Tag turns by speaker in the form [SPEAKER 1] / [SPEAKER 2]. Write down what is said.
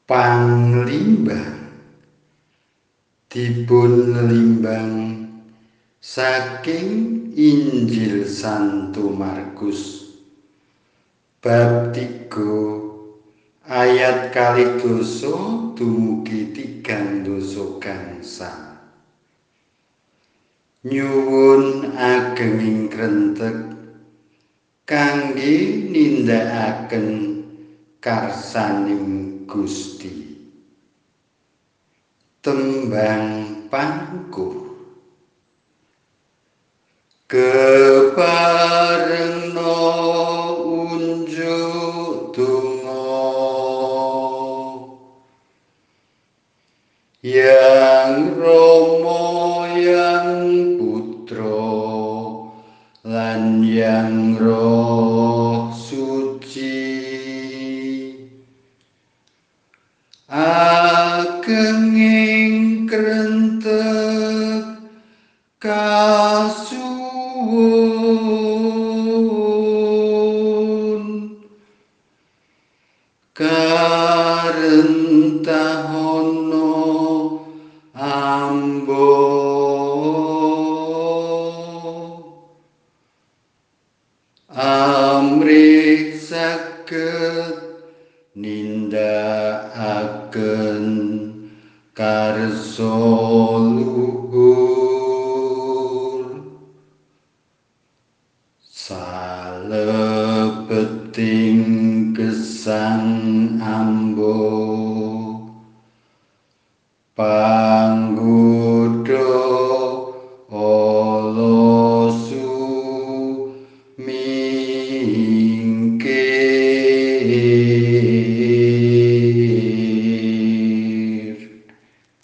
[SPEAKER 1] Panglimbang dipunlimbang saking Injil Santo Markus bab 3 ayat 12 dumugi 13 gangsal. Nyuwun agenging krentek kangge nindakaken karsaning Gusti. Tembang pangkur keparengno unjuk donga yang Rama yang Putra lan yang Roh Suci agenging krentek kasuwun karentahono ambo amrih saged nindakaken karsa luhur salebeting gesang ambo